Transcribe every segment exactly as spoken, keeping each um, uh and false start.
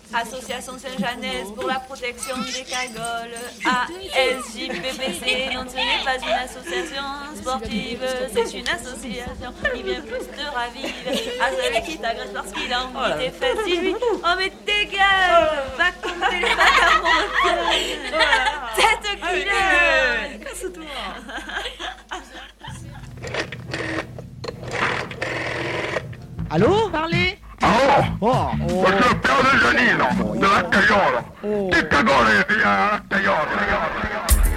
Association Saint-Jeannès pour la protection des cagoles. A S J P P C, non, ce n'est pas une association sportive, c'est une association qui vient plus te ravir à celui qui t'agresse parce qu'il a envie tes fesses. Dis-lui, oh mais dégage, va compter les bacs à mon cœur. Tête culotte. Casse-toi. Allô? Parlez. Allô? Oh, oh. Je suis le père de Janine, de la Cagliole. Oh. Che cagole, via la Cagliole.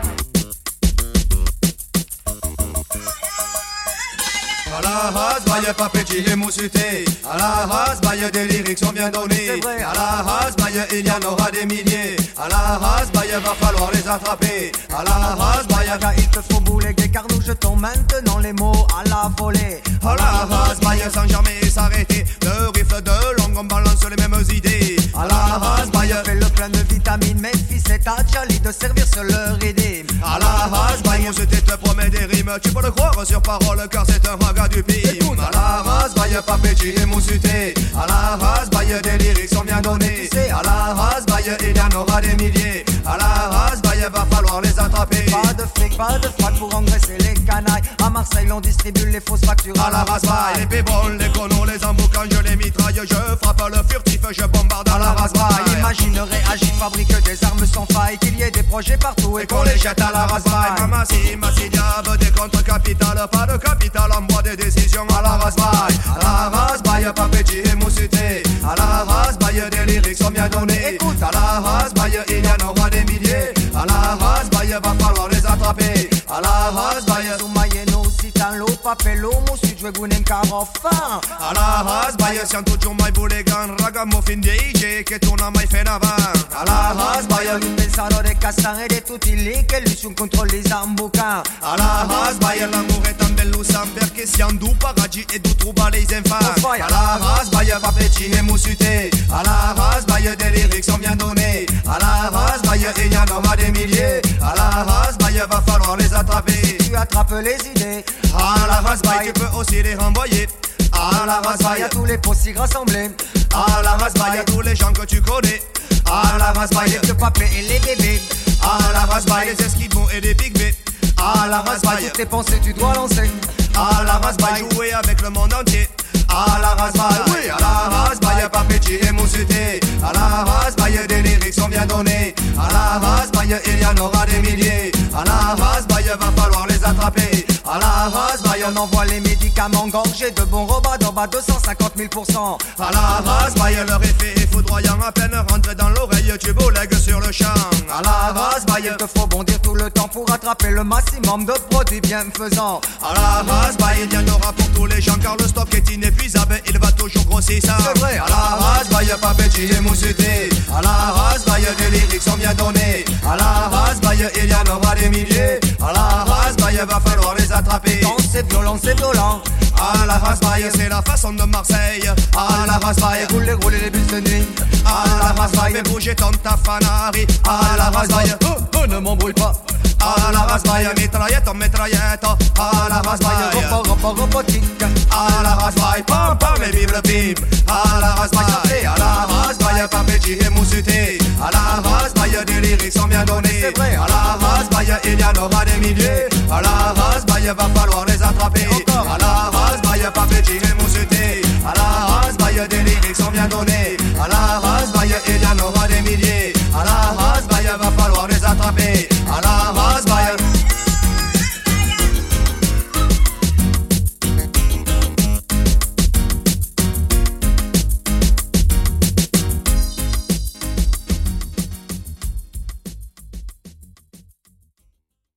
À la race, baille papéti et moussuté. À la race, baille des lyrics sont bien donnés. À la race, baille il y en aura des milliers. À la race, baille va falloir les attraper. À la race, baille il te faut bouléguer car nous jetons maintenant les mots à la volée. à la race, baille sans jamais s'arrêter. De rifle de longue, on balance les mêmes idées. À la race, baille fait le plein de vitamines. Mes fils, c'est à Jali de servir sur leur idée. à la race, baille moussuté te promet des rimes. Tu peux le croire sur parole car c'est un raga du pime. À la race, baille papéti et moussuté. À la race, baille des lyrics sont bien donnés. À la race, baille il y en aura des milliers. À la race, baille va falloir les attraper. Pas de flic, pas de frac pour engraisser les canailles. À Marseille, l'on distribue les fausses factures. À la race, baille les péboles, les connos, les emboucans, je les mitraille. Je frappe le furtif, je bombarde à la race, baille. Imaginerait agir, fabrique des armes sans faille. Qu'il y ait des projets partout et Et qu'on les jette à la race, baille. Mamassi, massi, diable, des contre-capitales. Pas de capital en bois des décisions à la race, baille. À la race, baille, papéti et moussuté. À la race, baille, des lyrics sont bien donnés. Écoute, à la race, baille, il y en aura des milliers. À la race, baille, va falloir les attraper. À la race, baille, Soumayeno, Citalo, Papelo, Moussu, Djouegounen, Carofan. à la race, baille, siamo tutti un mai bulegan. Ragamuffin D J che tu non mai fait avant. À la race, baille, Un pensado de Castan et de tutti lì che lui sont contre les amboucans. à la race, baille, l'amour est un bel loussam perché siamo du paraggi e du trouba les enfants. À la race, baille, papéti et moussuté. À la race, baille, des lyrics sont bien donnés. À la race, baille, il y en aura des milliers. À la race, baille, va falloir les attraper. Tu attrapes les idées. À la race, baille, tu peux aussi les renvoyer. À la race, Il y baille, a tous les possibles rassemblés. à la race, baille, tous les gens que tu connais. À la race, baille, Le papé et les bébés. à la race, baille, les esquimaux et les pygmées. À la race, baille, Toutes tes pensées tu dois lancer. à la race, baille, jouer avec le monde entier. À la race, baille, oui, à la race, baille, papéti et moussuté. À la race, baille, des lyrics sont bien donnés. À la race, baille, il y en aura des milliers. À la race, baille, va falloir les attraper. À la race, baille, On envoie les médicaments gorgés de bons robats d'en bas deux cent cinquante mille pour cent. à la race, baille, leur effet est foudroyant. À peine rentré dans l'oreille, tu boulègues sur le champ. À la race, baille, Il te faut bondir tout le temps pour attraper le maximum de produits bienfaisants. à la race, baille, il y en aura pour tous les gens. Car le stock est inépuisable, il va toujours grossissant. C'est vrai, à la race, baille, papéti et moussuté. À la race, baille, des lyrics sont bien donnés. À la race, baille, il y en aura des milliers. À la race, baille, va falloir les attraper. Quand c'est violent, c'est violent. À la race, baille, c'est la façon de Marseille. À la race, baille, Rouler, rouler les bus de nuit. à la race, baille, fais bouger ton tafanari. À la race, baille, Oh, oh, ne m'embrouille pas. à la race, baille, mitraillette en mitraillette. À la race, baille, Report, report, robotique. à la race, baille, pam, pam, et vive le pim. À la race, baille, à la race, baille, papéti et moussuté. À la race, baille, des lyrics sont bien donnés. C'est vrai. À la race, baille, il y en aura des milliers. À la race, baille, va falloir les attraper. Encore. À la race, baille, papéti et moussuté. À la race, baille, des lyrics sont bien donnés. À la race, baille, il y en aura des milliers. À la race, baille, va falloir les attraper.